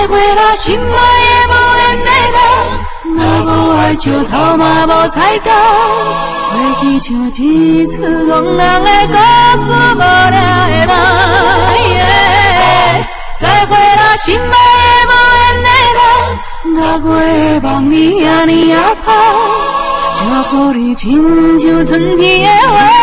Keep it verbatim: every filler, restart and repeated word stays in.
回啦，心爱的无缘的人，若无爱石头嘛无菜刀。过去像一出憨人的故事，无聊的人。再会啦，心爱的无缘的人，若月的梦你啊你啊泡，照顾你亲像春天的花。